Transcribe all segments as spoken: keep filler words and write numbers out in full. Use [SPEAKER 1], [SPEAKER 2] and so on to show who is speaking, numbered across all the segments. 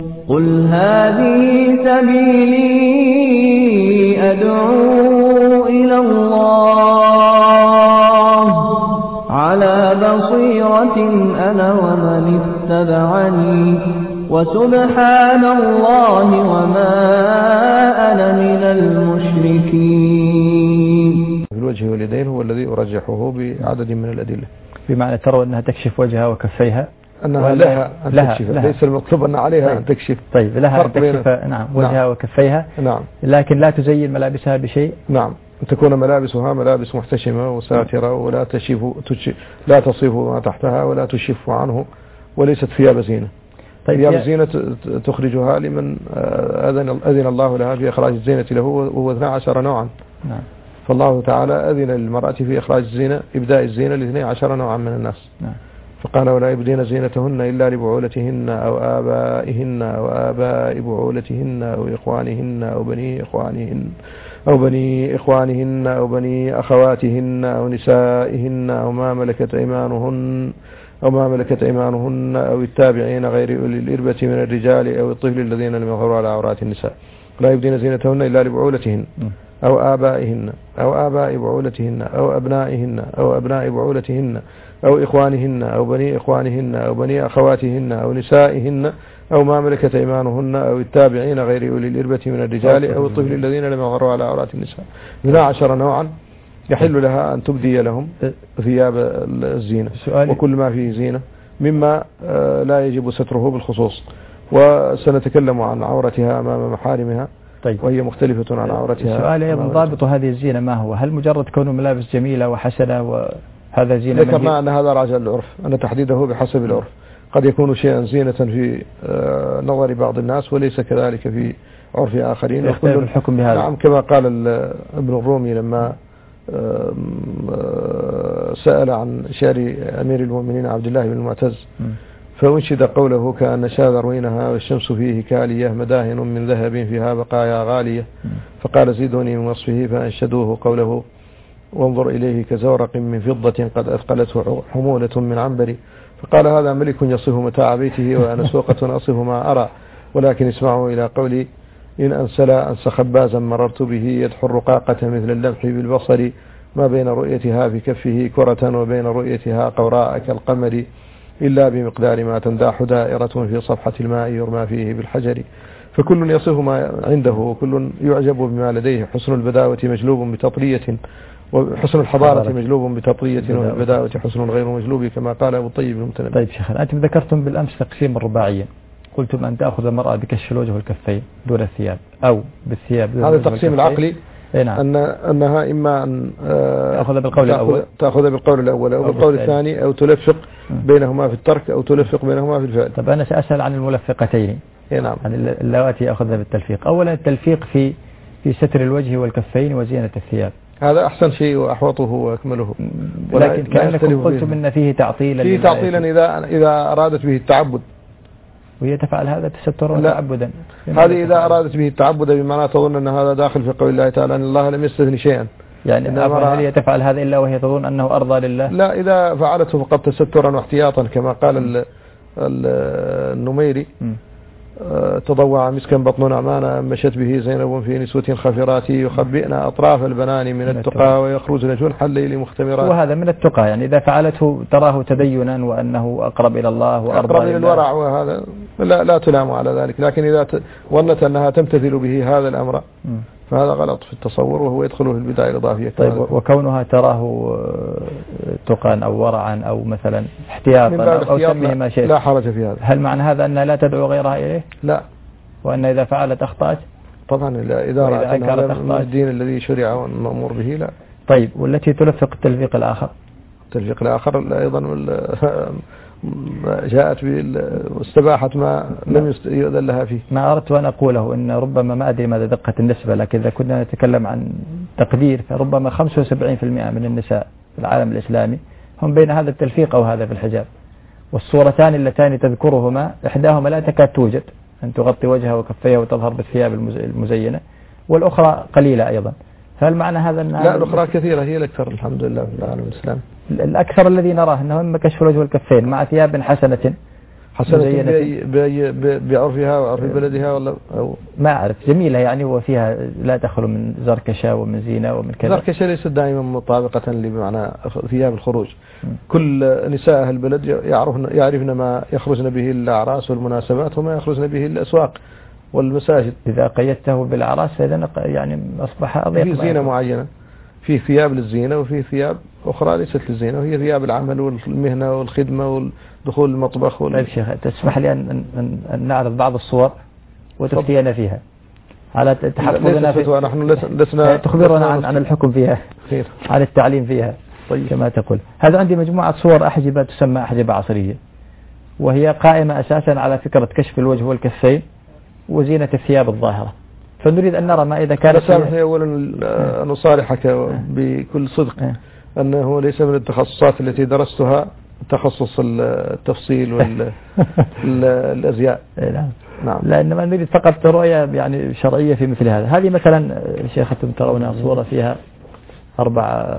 [SPEAKER 1] قل هذه سبيلي أدعو إلى الله على بصيرة أنا ومن اتبعني وسبحان الله وما أنا من المشركين.
[SPEAKER 2] الوجه واليدين هو الذي أرجحه بعدد من الأدلة.
[SPEAKER 3] بمعنى ترى أنها تكشف وجهها وكفيها،
[SPEAKER 2] أنها لها أن
[SPEAKER 3] لها
[SPEAKER 2] تكشف،
[SPEAKER 3] لها
[SPEAKER 2] ليس المطلوب أن عليها
[SPEAKER 3] طيب
[SPEAKER 2] أن تكشف.
[SPEAKER 3] طيب لها أن تكشف نعم وجهها نعم وكفيها
[SPEAKER 2] نعم،
[SPEAKER 3] لكن لا تزين ملابسها بشيء.
[SPEAKER 2] نعم، أن تكون ملابسها ملابس محتشمة وساترة ولا تشف لا تصف ما تحتها ولا تشف عنه، وليست ثياب زينة.
[SPEAKER 3] طيب
[SPEAKER 2] ثياب الزينة تخرجها لمن أذن, أذن الله لها في إخراج الزينة له، وهو اثنا عشر نوعا.
[SPEAKER 3] نعم. فالله
[SPEAKER 2] تعالى أذن للمرأة في إخراج الزينة، إبداء الزينة لاثني عشر نوعا من الناس.
[SPEAKER 3] نعم.
[SPEAKER 2] فقال ولا يبدين زينتهن إلا لبعولتهن أو آبائهن أو آباء بعولتهن أو إخوانهن أو بني إخوانهن أو بني إخوانهن أو بني أخواتهن أو نسائهن أو ما ملكت أيمانهن أو ما ملكت أيمانهن أو التابعين غير أولي الإربة من الرجال أو الطفل الذين لم يظهروا على عورات النساء. لا يبدين زينتهن إلا لبعولتهن أو آبائهن أو آباء بعولتهن أو أبنائهن أو أبناء بعولتهن أو إخوانهن أو بني إخوانهن أو بني أخواتهن أو نسائهن أو ما ملكت أيمانهن أو التابعين غير أولي الإربة من الرجال أو الطفل الذين لم يظهروا على عورات النساء. اثنا عشر نوعا يحل لها أن تبدي لهم ثياب الزينة وكل ما فيه زينة مما لا يجب ستره بالخصوص، وسنتكلم عن عورتها أمام محارمها.
[SPEAKER 3] طيب.
[SPEAKER 2] وهي مختلفة عن عورتها.
[SPEAKER 3] السؤال أيضا ضابط هذه الزينة ما هو؟ هل مجرد كونه ملابس جميلة وحسنة وهذا زينة؟
[SPEAKER 2] ذكرنا أن هذا راجع للعرف، أن تحديده بحسب العرف. قد يكون شيئا زينة في نظر بعض الناس وليس كذلك في عرف آخرين.
[SPEAKER 3] يختلف الحكم بهذا.
[SPEAKER 2] نعم، كما قال ابن الرومي لما سأل عن شعر أمير المؤمنين عبد الله بن المعتز فأنشد قوله كأن شاذ روينها والشمس فيه كالية مداهن من ذهب فيها بقايا غالية، فقال زيدوني من وصفه فأنشدوه قوله وانظر إليه كزورق من فضة قد أثقلته حمولة من عنبر، فقال هذا ملك يصف متاع بيته وأنا سوقة أصف ما أرى، ولكن اسمعوا إلى قولي إن أنسلا أنس خبازا مررت به يدحر الرقاقة مثل اللمح بالبصر ما بين رؤيتها في كفه كرة وبين رؤيتها قوراء كالقمر إلا بمقدار ما تنداح دائرة في صفحة الماء يرمى فيه بالحجر. فكل يصف ما عنده وكل يعجب بما لديه. حسن البداوة مجلوب بتطرية وحسن الحضارة مجلوب بتطرية والبداوة حسن غير مجلوب كما قال أبو الطيب المتنبي.
[SPEAKER 3] طيب شيخنا، أنتم ذكرتم بالأمس تقسيم الرباعيا، قلتم أن تأخذ المرأة بكشف الوجه والكفين دون الثياب أو بالثياب دون
[SPEAKER 2] هذا التقسيم العقلي.
[SPEAKER 3] نعم.
[SPEAKER 2] أن أنها إما أن
[SPEAKER 3] تأخذ بالقول الأول
[SPEAKER 2] تأخذ بالقول الأول أو, أو بالقول الثاني أو تلفق بينهما في الترك أو تلفق بينهما في الفعل.
[SPEAKER 3] طب أنا سأسأل عن الملفقتين.
[SPEAKER 2] نعم.
[SPEAKER 3] عن اللواتي أخذها بالتلفيق. أولا التلفيق في في ستر الوجه والكفين وزينة الثياب،
[SPEAKER 2] هذا أحسن شيء وأحوطه وأكمله.
[SPEAKER 3] لكن كأنكم قلتم إن فيه تعطيلا
[SPEAKER 2] فيه تعطيلا إذا إذا أرادت به التعبد،
[SPEAKER 3] وهي تفعل هذا تسترا وتعبدا.
[SPEAKER 2] هذه إذا أرادت به التعبد بمعنى تظن أن هذا داخل في قول الله تعالى أن الله لم يستثني شيئا.
[SPEAKER 3] يعني هل هي تفعل هذا إلا وهي تظن أنه أرضى لله؟
[SPEAKER 2] لا، إذا فعلته فقط تسترا واحتياطا كما قال النميري تضوع مسكا بطن نعمان مشت به زينب في نسوة خفرات يخبئن أطراف البنان من التقى ويخرجن جنح الليل مختمرات.
[SPEAKER 3] وهذا من التقى، يعني إذا فعلته تراه تدينا وأنه أقرب إلى الله وأرضى
[SPEAKER 2] أقرب إلى الورع، وهذا لا, لا تلام على ذلك. لكن إذا ظنت أنها تمتثل به هذا الأمر فهذا غلط في التصور وهو يدخله في البداية الإضافية.
[SPEAKER 3] طيب وكونها تراه تقى أو ورعا أو مثلا احتياطا أو سميه ما شئت،
[SPEAKER 2] لا حرج في هذا.
[SPEAKER 3] هل معنى هذا أنها لا تدعو غيرها إليه؟
[SPEAKER 2] لا،
[SPEAKER 3] وأن إذا فعلت أخطأت؟
[SPEAKER 2] طبعا إذا رأت أن هذا من الدين الذي شرع والمأمور به لا.
[SPEAKER 3] طيب والتي تلفق التلفيق الآخر؟
[SPEAKER 2] التلفيق الآخر أيضا جاءت واستباحت ما لم يؤذن لها فيه.
[SPEAKER 3] ما أردت أن أقوله إن ربما ما أدري ماذا دقة النسبة، لكن إذا كنا نتكلم عن تقدير فربما خمسة وسبعين بالمئة من النساء في العالم الإسلامي هم بين هذا التلفيق أو هذا في الحجاب. والصورتان اللتان تذكرهما إحداهما لا تكاد توجد، أن تغطي وجهها وكفيها وتظهر بالثياب المزينة، والأخرى قليلة أيضا. فهل معنى هذا أن
[SPEAKER 2] لا، الأخرى كثيرة، هي الأكثر الحمد لله في العالم الإسلامي.
[SPEAKER 3] الأكثر الذي نراه أنه إما كشف الوجه والكفين مع ثياب حسنة
[SPEAKER 2] حسنة بعرفها وعرف بلدها ولا أو
[SPEAKER 3] ما أعرف، جميلة يعني وفيها لا تخلو من زركشة ومن زينة ومن كذا.
[SPEAKER 2] زركشة ليست دائما مطابقة بمعنى ثياب الخروج. م. كل نساء البلد يعرفن يعرفن ما يخرجن به الأعراس والمناسبات وما يخرجن به الأسواق والمساجد.
[SPEAKER 3] إذا قيدته بالأعراس فإذا يعني أصبح أضيق.
[SPEAKER 2] في زينة معينة، في ثياب للزينة وفي ثياب أخرى ليست للزينة، وهي ثياب العمل والمهنة والخدمة والدخول المطبخ وال...
[SPEAKER 3] طيب شيخ، تسمح لي أن, أن, أن نعرض بعض الصور وتفتينا فيها على تحفظنا في...
[SPEAKER 2] نحن لسنا
[SPEAKER 3] تخبرنا عن, عن الحكم فيها خير. عن التعليم فيها. طيب. كما تقول. هذا عندي مجموعة صور أحجبة تسمى أحجبة عصرية، وهي قائمة أساسا على فكرة كشف الوجه والكفين وزينة الثياب الظاهرة، فنريد أن نرى ما إذا كانت.
[SPEAKER 2] سامحني أولا أن أصارحك بكل صدق أنه ليس من التخصصات التي درستها تخصص التفصيل والأزياء.
[SPEAKER 3] نعم. لأنما نريد فقط رؤية يعني شرعية في مثل هذا. هذه مثلا شيختم ترون صورة فيها أربع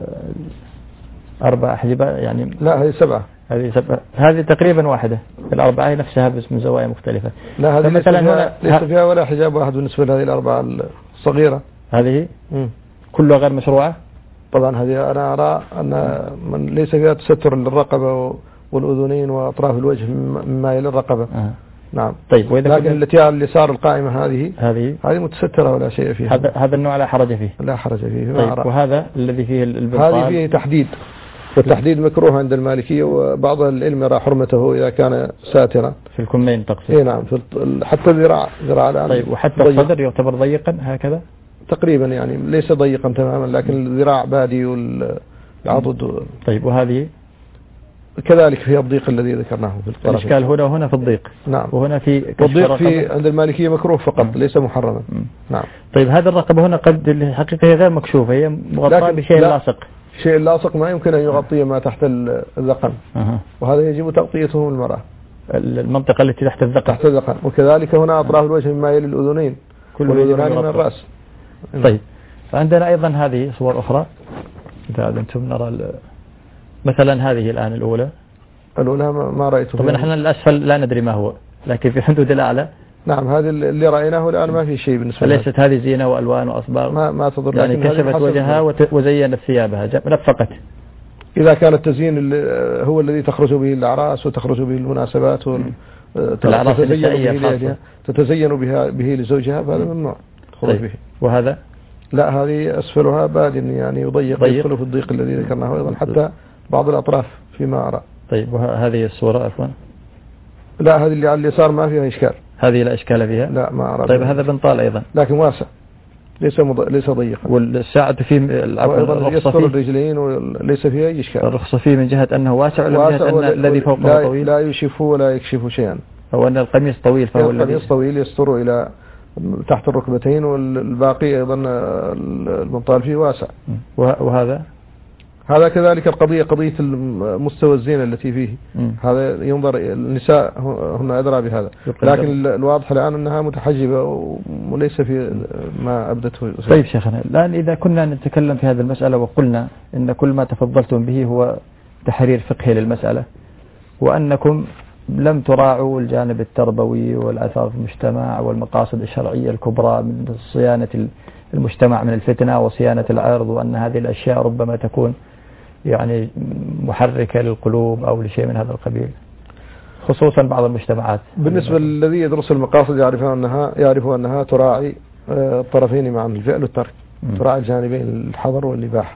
[SPEAKER 3] أربع أحجبة يعني.
[SPEAKER 2] لا هذه سبعة.
[SPEAKER 3] هذه سبعة. هذه تقريبا واحدة، الأربعة هي نفسها بس من زوايا مختلفة.
[SPEAKER 2] لا هذه ليس فيها, ليس فيها ولا حجاب واحد بالنسبة لهذه الأربعة الصغيرة.
[SPEAKER 3] هذه
[SPEAKER 2] مم.
[SPEAKER 3] كلها غير مشروعة.
[SPEAKER 2] طبعا هذه أنا أرى أن من ليس فيها تستر للرقبة والأذنين وأطراف الوجه مما يلي الرقبة. آه. نعم.
[SPEAKER 3] طيب
[SPEAKER 2] وإذا لكن التي على اليسار القائمة هذه
[SPEAKER 3] هذه
[SPEAKER 2] هذه متسترة ولا شيء فيها.
[SPEAKER 3] هذا هذا النوع لا حرج فيه.
[SPEAKER 2] لا حرج فيه.
[SPEAKER 3] طيب أرى. وهذا الذي فيه البنطال
[SPEAKER 2] هذه فيه تحديد، والتحديد مكروه عند المالكية، وبعض العلم يرى حرمته إذا كان ساترا.
[SPEAKER 3] في الكمين تقصد؟
[SPEAKER 2] إيه نعم، في حتى الذراع ذراع الآن.
[SPEAKER 3] طيب وحتى ضيق. الصدر يعتبر ضيقا هكذا؟
[SPEAKER 2] تقريبا يعني ليس ضيقا تماما، لكن الذراع بادي والعضد.
[SPEAKER 3] طيب وهذه
[SPEAKER 2] كذلك في الضيق الذي ذكرناه في الطرف.
[SPEAKER 3] الإشكال هنا وهنا في الضيق.
[SPEAKER 2] نعم.
[SPEAKER 3] وهنا في
[SPEAKER 2] والضيق في عند المالكية مكروه فقط. مم. ليس محرما.
[SPEAKER 3] مم.
[SPEAKER 2] نعم.
[SPEAKER 3] طيب هذه الرقبة هنا قد الحقيقة هي غير مكشوفة، هي مغطاة بشيء لا لاصق.
[SPEAKER 2] شيء لاصق ما يمكن أن يغطي ما تحت الذقن. أه. وهذا يجب تغطيته من المرأة.
[SPEAKER 3] المنطقة التي تحت الذقن.
[SPEAKER 2] تحت الذقن، وكذلك هنا أطراف الوجه مما يلي الأذنين.
[SPEAKER 3] كل
[SPEAKER 2] الأذنين من الرأس.
[SPEAKER 3] طيب فعندنا أيضا هذه صور أخرى إذا أنتم نرى مثلا هذه الآن الأولى.
[SPEAKER 2] الأولى ما رأيته.
[SPEAKER 3] طبعا نحن الأسفل لا ندري ما هو، لكن في حدود الأعلى.
[SPEAKER 2] نعم هذه اللي رأيناه الآن ما في شيء بالنسبة لها.
[SPEAKER 3] فليست هذه زينة وألوان وأصباغ.
[SPEAKER 2] ما ما تضر.
[SPEAKER 3] يعني كشفت وجهها وزينت ثيابها نفقت.
[SPEAKER 2] إذا كان التزيين هو الذي تخرج به الأعراس وتخرج به المناسبات وتتزين تتزين بها به لزوجها، فهذا ممنوع تخرج
[SPEAKER 3] طيب.
[SPEAKER 2] به.
[SPEAKER 3] وهذا
[SPEAKER 2] لا هذه أسفلها باد يعني يضيق يدخل في الضيق الذي ذكرناه أيضا حتى بعض الأطراف فيما أرى.
[SPEAKER 3] طيب وهذه الصورة عفوا.
[SPEAKER 2] لا هذه اللي على اليسار ما فيها إشكال.
[SPEAKER 3] هذه لا إشكال فيها.
[SPEAKER 2] لا ما أرى.
[SPEAKER 3] طيب هذا بنطال أيضا
[SPEAKER 2] لكن واسع ليس مض... ليس ضيقا.
[SPEAKER 3] والساعة فيه
[SPEAKER 2] الرخصة يستر الرجلين وليس فيها أي إشكال.
[SPEAKER 3] الرخصة فيه من جهة أنه واسع ولا من جهة أن الذي فوقه
[SPEAKER 2] لا
[SPEAKER 3] طويل؟
[SPEAKER 2] لا يشف ولا يكشف شيئا.
[SPEAKER 3] أو أن القميص طويل فهو الذي
[SPEAKER 2] القميص طويل يستر إلى تحت الركبتين، والباقي أيضا المنطال فيه واسع.
[SPEAKER 3] وهذا
[SPEAKER 2] هذا كذلك القضية قضية مستوى الزينة التي فيه. م. هذا ينظر النساء هن أدرى بهذا، لكن الواضح الآن أنها متحجبة وليس في ما أبدته.
[SPEAKER 3] طيب شيخنا الآن إذا كنا نتكلم في هذه المسألة وقلنا إن كل ما تفضلتم به هو تحرير فقهي للمسألة، وأنكم لم تراعوا الجانب التربوي والأثار في المجتمع والمقاصد الشرعية الكبرى من صيانة المجتمع من الفتنة وصيانة العرض، وأن هذه الأشياء ربما تكون يعني محركة للقلوب أو لشيء من هذا القبيل، خصوصا بعض المجتمعات.
[SPEAKER 2] بالنسبة للذي يدرس المقاصد يعرف أنها يعرف أنها تراعي الطرفين معا، الفعل والترك، تراعي الجانبين الحظر والإباحة.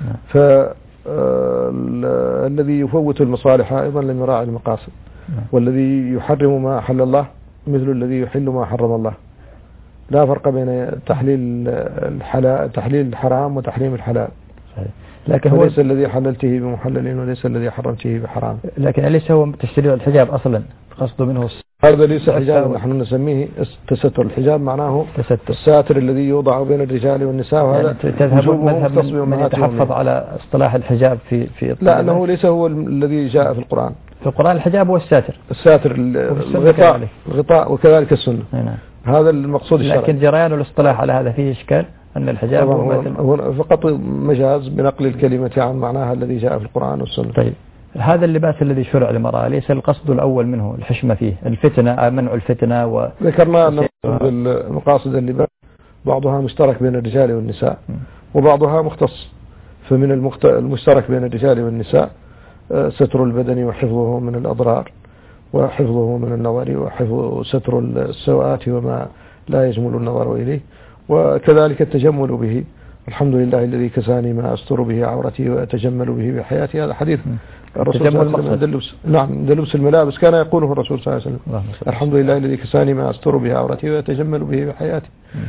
[SPEAKER 2] فالذي يفوت المصالح أيضا لم يراعي المقاصد، والذي يحرم ما أحل الله مثل الذي يحل ما حرم الله. لا فرق بين تحليل الحلال تحليل الحرام وتحريم الحلال. لكن هو ليس الذي حللته بمحلل وليس الذي حرمته بحرام.
[SPEAKER 3] لكن ليس هو تشريع الحجاب أصلا قصده منه.
[SPEAKER 2] هذا ليس حجاب، نحن نسميه تستر. الحجاب معناه تستر. الساتر الذي يوضع بين الرجال والنساء، وهذا
[SPEAKER 3] يعني تذهب مذهب من يتحفظ على اصطلاح الحجاب في في
[SPEAKER 2] لا أنه ليس هو الذي جاء في القرآن.
[SPEAKER 3] في القرآن الحجاب هو الساتر.
[SPEAKER 2] الساتر الغطاء الغطاء وكذلك السنة. هنا. هذا المقصود الشرعي.
[SPEAKER 3] لكن جريان الاصطلاح على هذا فيه إشكال، أن الحجاب
[SPEAKER 2] هو فقط مجاز بنقل الكلمة عن معناها الذي جاء في القرآن والسنة.
[SPEAKER 3] طيب هذا اللباس الذي شرع للمرأة ليس القصد الأول منه الحشمة فيه، الفتنة، منع الفتنة و...
[SPEAKER 2] ذكرنا أن المقاصد اللباس بعضها مشترك بين الرجال والنساء وبعضها مختص. فمن المشترك بين الرجال والنساء ستر البدن وحفظه من الأضرار وحفظه من النظر وحفظ ستر السوءات وما لا يجمل النظر إليه، وكذلك التجمل به. الحمد لله الذي كساني ما أستر به عورتي وأتجمل به بحياتي. هذا حديث الرسول صلى الله عليه وسلم. نعم، لبس الملابس كان يقوله الرسول صلى الله عليه وسلم: الحمد لله الذي كساني ما أستر به عورتي وأتجمل به بحياتي.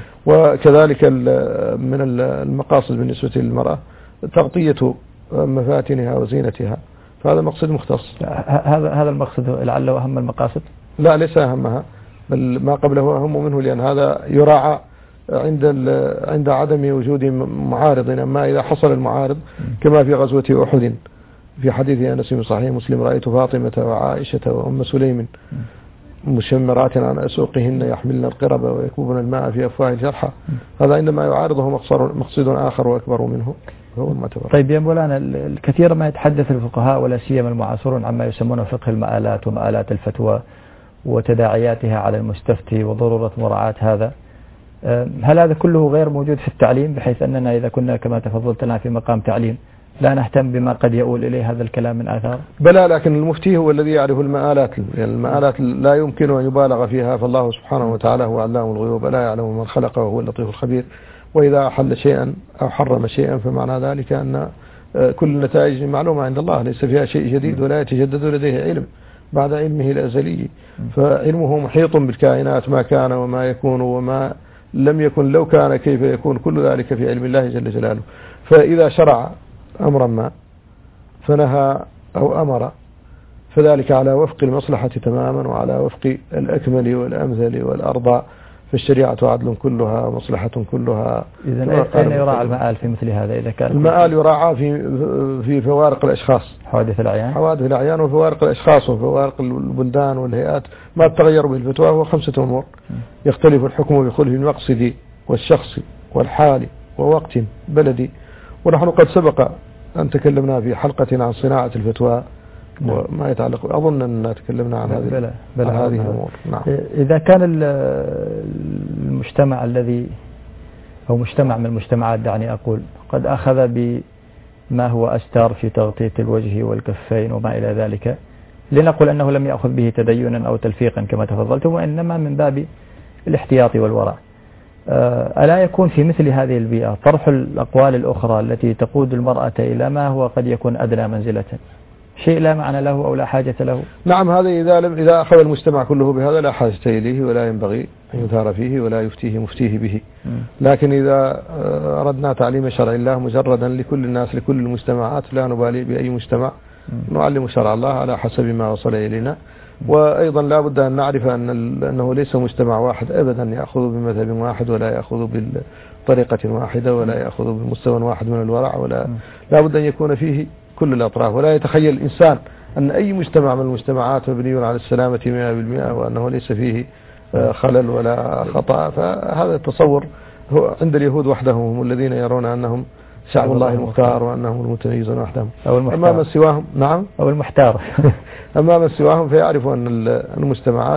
[SPEAKER 2] وكذلك من المقاصد بالنسبة للمرأة تغطية مفاتنها وزينتها، فهذا مقصد مختص.
[SPEAKER 3] هذا هذا المقصد لعله أهم المقاصد؟
[SPEAKER 2] لا، ليس أهمها، بل ما قبله أهم منه، لأن هذا يراعى عند عند عدم وجود معارض. أما إذا حصل المعارض كما في غزوة أحد في حديث أنس في صحيح مسلم: رأيت فاطمة وعائشة وأم سليم مشمرات عن أسوقهن يحملن القرب ويكبن الماء في أفواه الجرحى. هذا عندما يعارضه مقصد آخر وأكبر منه هو المعتبر.
[SPEAKER 3] طيب يا مولانا، الكثير ما يتحدث الفقهاء ولا سيما المعاصرون عما يسمونه فقه المآلات ومآلات الفتوى وتداعياتها على المستفتي وضرورة مراعاة هذا. هل هذا كله غير موجود في التعليم، بحيث أننا إذا كنا كما تفضلت لنا في مقام تعليم لا نهتم بما قد يؤول إليه هذا الكلام من آثار؟
[SPEAKER 2] بلى، لكن المفتي هو الذي يعرف المآلات. يعني المآلات لا يمكن أن يبالغ فيها، فالله سبحانه وتعالى هو علام الغيوب، لا يعلم من خلق وهو اللطيف الخبير. وإذا أحل شيئا أو حرم شيئا فمعنى ذلك أن كل النتائج معلومة عند الله، ليس فيها شيء جديد ولا يتجدد لديه علم بعد علمه الأزلي. فعلمه محيط بالكائنات، ما كان وما يكون وما لم يكن لو كان كيف يكون، كل ذلك في علم الله جل جلاله. فإذا شرع أمرا ما فنهى أو أمر فذلك على وفق المصلحة تماما وعلى وفق الأكمل والأمثل والأرضى، فالشريعة عدل كلها ومصلحة كلها.
[SPEAKER 3] إذا أين يراعى المآل في مثل هذا؟ إذا كان
[SPEAKER 2] المآل يراعى في في فوارق الأشخاص،
[SPEAKER 3] حوادث الأعيان
[SPEAKER 2] حوادث الأعيان وفوارق الأشخاص وفوارق البلدان والهيئات. ما تغير به الفتوى هو خمسة أمور: يختلف الحكم بخلف المقصد والشخص والحال ووقت بلدي. ونحن قد سبق أن تكلمنا في حلقة عن صناعة الفتوى وما يتعلق، أظن أن تكلمنا عن هذه
[SPEAKER 3] بلا بلا
[SPEAKER 2] عن هذه الأمور. نعم.
[SPEAKER 3] إذا كان المجتمع الذي أو مجتمع من المجتمعات دعني أقول قد أخذ بما هو أستار في تغطية الوجه والكفين وما إلى ذلك، لنقل أنه لم يأخذ به تدينا أو تلفيقا كما تفضلتم، وإنما من باب الاحتياط والورع، ألا يكون في مثل هذه البيئة طرح الأقوال الأخرى التي تقود المرأة إلى ما هو قد يكون أدنى منزلة، شيء لا معنى له أو لا حاجة له؟
[SPEAKER 2] نعم، هذا إذا لم إذا أخذ المجتمع كله بهذا لا حاجة إليه ولا ينبغي أن يثار فيه ولا يفتيه مفتيه به. لكن إذا أردنا تعليم شرع الله مجردا لكل الناس لكل المجتمعات لا نبالي بأي مجتمع، نعلم شرع الله على حسب ما وصل إلينا. وأيضا لا بد أن نعرف أن أنه ليس مجتمع واحد أبدا يأخذ بمذهب واحد ولا يأخذ بطريقة واحدة ولا يأخذ بمستوى واحد من الورع، ولا لا بد أن يكون فيه كل الأطراف. ولا يتخيل الإنسان أن أي مجتمع من المجتمعات مبني على السلامة مئة بالمئة وأنه ليس فيه خلل ولا خطأ. فهذا التصور هو عند اليهود وحدهم، هم الذين يرون أنهم شعب الله المختار وأنهم المتميزون وحدهم. أما من سواهم نعم
[SPEAKER 3] أو المحتار
[SPEAKER 2] أما من سواهم فيعرفوا أن المجتمعات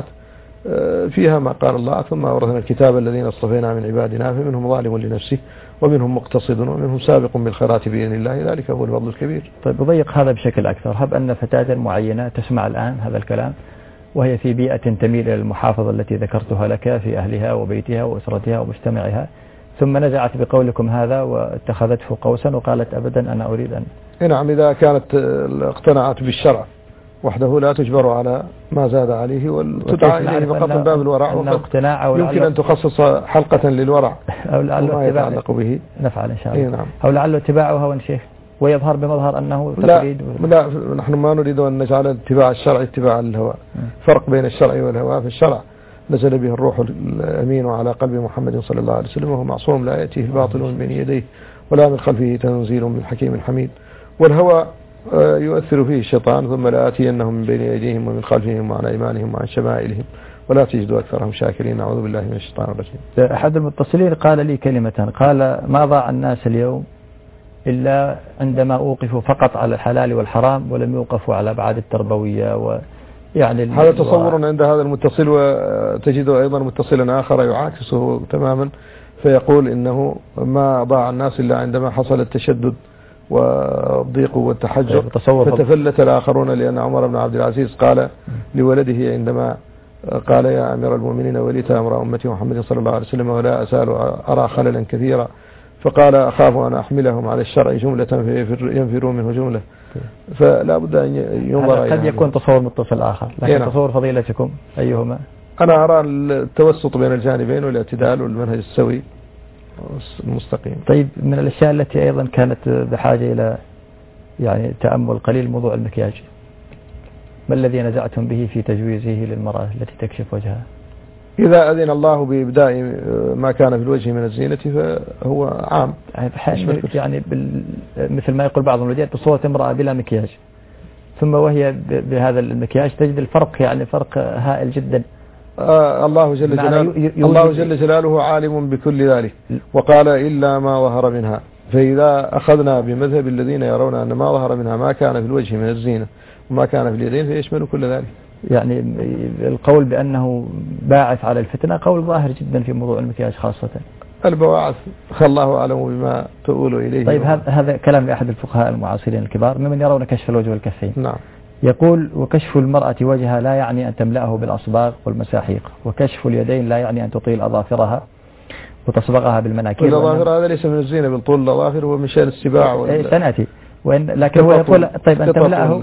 [SPEAKER 2] فيها ما قال الله: ثم أورثنا الكتاب الذين اصطفينا من عبادنا فمنهم ظالم لنفسه ومنهم مقتصد ومنهم سابق بالخيرات بإذن الله، ذلك هو الفضل الكبير.
[SPEAKER 3] طيب أضيق هذا بشكل أكثر. هب أن فتاة معينة تسمع الآن هذا الكلام وهي في بيئة تميل إلى المحافظة التي ذكرتها لك في أهلها وبيتها وأسرتها ومجتمعها، ثم نزعت بقولكم هذا واتخذته قوسا وقالت أبدا أنا أريد أن.
[SPEAKER 2] نعم، إذا كانت اقتنعت بالشرع وحده لا تجبر على ما زاد عليه وتدعى إليه فقط من باب الورع. يمكن أن تخصص حلقة للورع
[SPEAKER 3] أو
[SPEAKER 2] وما يتعلق به.
[SPEAKER 3] نفعل إن شاء الله.
[SPEAKER 2] نعم.
[SPEAKER 3] أو لعله اتباعها ونشيخ ويظهر بمظهر أنه
[SPEAKER 2] تقليد. لا, لا نحن ما نريد أن نجعل اتباع الشرع اتباع الهوى. فرق بين الشرع والهوى. في الشرع نزل به الروح الأمين على قلب محمد صلى الله عليه وسلم وهو معصوم لا يأتيه الباطل من بين يديه ولا من خلفه تنزيل من حكيم حميد. والهوى يؤثر فيه الشيطان: ثم لآتينهم من بين أيديهم ومن خلفهم وعن أيمانهم وعن شمائلهم ولا تجد أكثرهم شاكرين. أعوذ بالله من الشيطان الرجيم.
[SPEAKER 3] أحد المتصلين قال لي كلمة، قال: ما ضاع الناس اليوم إلا عندما أوقفوا فقط على الحلال والحرام ولم يوقفوا على أبعاد التربوية ويعني
[SPEAKER 2] هذا تصور عند هذا المتصل، وتجد أيضا متصلا آخر يعاكسه تماما فيقول إنه ما ضاع الناس إلا عندما حصل التشدد والضيق والتحجر فتفلت الآخرون، لأن عمر بن عبد العزيز قال لولده عندما قال يا أمير المؤمنين وليت أمر أمتي محمد صلى الله عليه وسلم ولا أزال أرى خللا كثيرا، فقال أخاف أن أحملهم على الشرع جملة فينفروا منه جملة. فلا بد أن ينظر.
[SPEAKER 3] قد يعني يكون تصور متصل آخر، لكن هنا. تصور فضيلتكم أيهما؟
[SPEAKER 2] أنا أرى التوسط بين الجانبين والاعتدال والمنهج السوي المستقيم.
[SPEAKER 3] طيب، من الأشياء التي أيضا كانت بحاجة إلى يعني تأمل قليل موضوع المكياج، ما الذي نزعتم به في تجويزه للمرأة التي تكشف وجهها؟
[SPEAKER 2] إذا أذن الله بإبداء ما كان في الوجه من الزينة فهو عام.
[SPEAKER 3] يعني بال... مثل ما يقول بعض المولودين بصورة امرأة بلا مكياج، ثم وهي ب... بهذا المكياج تجد الفرق، يعني فرق هائل جدا.
[SPEAKER 2] آه الله جل جلاله الله جل جلاله عالم بكل ذلك، وقال إلا ما ظهر منها. فإذا أخذنا بمذهب الذين يرون أن ما ظهر منها ما كان في الوجه من الزينة وما كان في اليدين فيشمل كل ذلك.
[SPEAKER 3] يعني القول بأنه باعث على الفتنة قول ظاهر جدا في موضوع المكياج خاصة.
[SPEAKER 2] البواعث الله أعلم بما تقول إليه.
[SPEAKER 3] طيب، هذا كلام لأحد الفقهاء المعاصرين الكبار ممن يرون كشف الوجه والكفين.
[SPEAKER 2] نعم.
[SPEAKER 3] يقول: وكشف المرأة وجهها لا يعني أن تملأه بالأصباغ والمساحيق، وكشف اليدين لا يعني أن تطيل أظافرها وتصبغها بالمناكير.
[SPEAKER 2] الأظافر هذا ليس من الزينة بالطول، الأظافر هو من شأن السباع وال...
[SPEAKER 3] سنأتي وإن لكن هو يقول طيب أن تملأه.